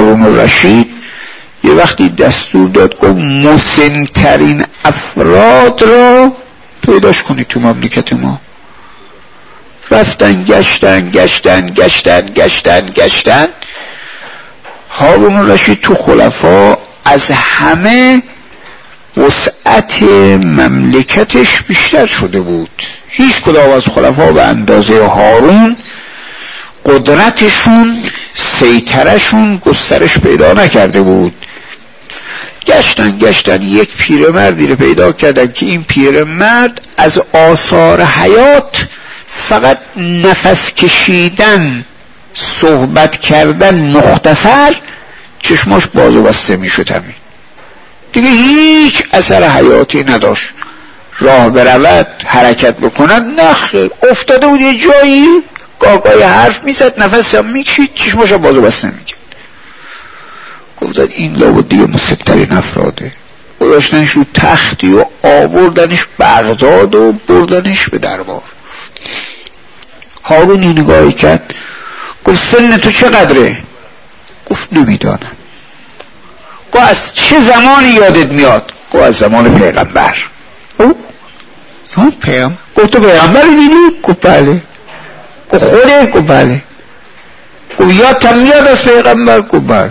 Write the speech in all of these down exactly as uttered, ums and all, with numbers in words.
هارون الرشید یه وقتی دستور داد گفت مسن‌ترین افراد را پیداش کنید تو مملکت ما. رفتن گشتن گشتن گشتن گشتن گشتن هارون الرشید تو خلفا از همه وسعت مملکتش بیشتر شده بود. هیچ کدام از خلفا به اندازه هارون قدرتشون سیطرهشون گسترش پیدا نکرده بود. گشتن گشتن یک پیرمردی رو پیدا کردن که این پیرمرد از آثار حیات فقط نفس کشیدن، صحبت کردن مختصر، چشماش باز و بسته میشد، همین دیگه هیچ اثر حیاتی نداشت. راه برود حرکت بکنن نخیر، افتاده بود یه جایی گاگای حرف میزد، نفس هم میکشید، چشماش باز و بسته میکرد. گفتن این لابد دیگه مسکترین افراده. گذاشتنش رو تختی و آوردنش بغداد و بردنش به دربار. هارون این نگاهی کرد، گفت سن تو چقدره؟ گفت نمیدانم. گفت از چه زمانی یادت میاد؟ گفت از زمان پیغمبر. او زمان پیغمبر؟ گفت تو پیغمبر دیدی؟ گفت بله. گفت خوده؟ گفت بله. گفت یادتم میاد از پیغمبر؟ گفت بله.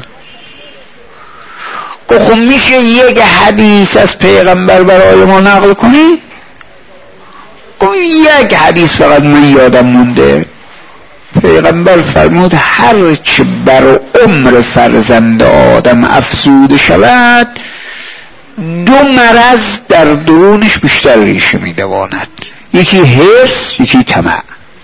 گفت خب میشه یک حدیث از پیغمبر برای ما نقل کنی؟ گفت یک حدیث فقط من یادم مونده. پیغمبر فرمود هر چه بر عمر فرزند آدم افزوده شود دو مرض در درونش بیشتر ریشه میدواند، یکی حرص، یکی طمع.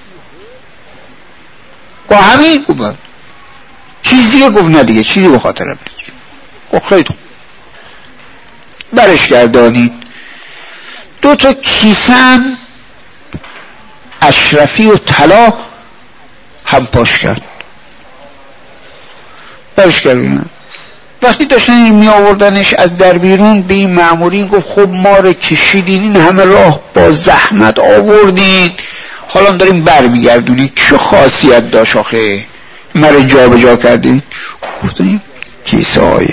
و همین گفت چیزی دیگه گفت نه دیگه چیزی به خاطرم نیست. گفت خیلی خوب، برش گردانید. دو تا کیسم اشرفی و طلا هم پاش کرد، برش گردانید. وقتی داشتن این می آوردنش از در بیرون به این مأمورین گفت خب ما رو کشیدین این همه راه با زحمت آوردین، حالا داریم بر می گردونید، چه خاصیت داشت آخه مرا جا به جا کردین؟ گفتن کیسه های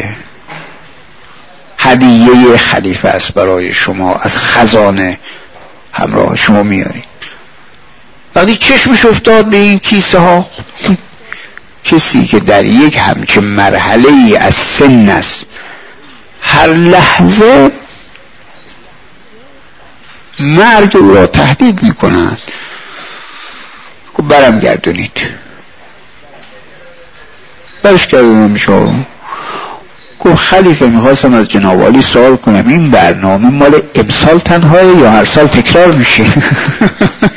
هدیه خلیفه است برای شما، از خزانه همراه شما میارید. وقتی چشمش افتاد به این کیسه ها، کسی که در یک همچه مرحله از سن است هر لحظه مرگ او را تهدید می کنند، که برم گردونید. برش گردونم شما. گفت خلیفه میخواستم از جناب عالی سوال کنم این برنامه مال امسال تنهایی یا هر سال تکرار میشه؟